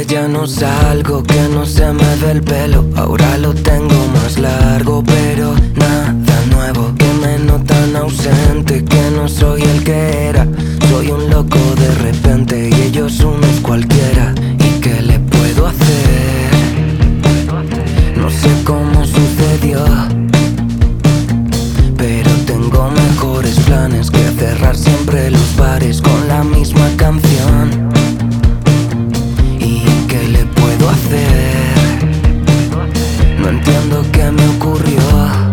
que ya no salgo, que no se me ve el pelo. Ahora lo tengo más largo, pero nada nuevo. Que me notan ausente, que no soy el que era. Soy un loco de repente y ellos unos cualquiera. ¿Y qué le puedo hacer? No sé cómo sucedió, pero tengo mejores planes que cerrar siempre los bares con la misma canción. ¿Y qué le puedo hacer? No entiendo qué me ocurrió.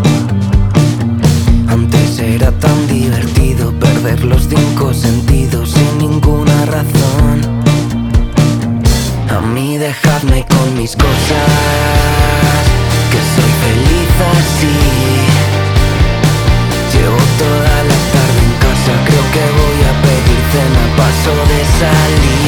Antes era tan divertido perder los 5 sentidos sin ninguna razón. A mí dejadme con mis cosas, que soy feliz así. Llevo toda la tarde en casa, creo que voy a pedir cena, paso de salir.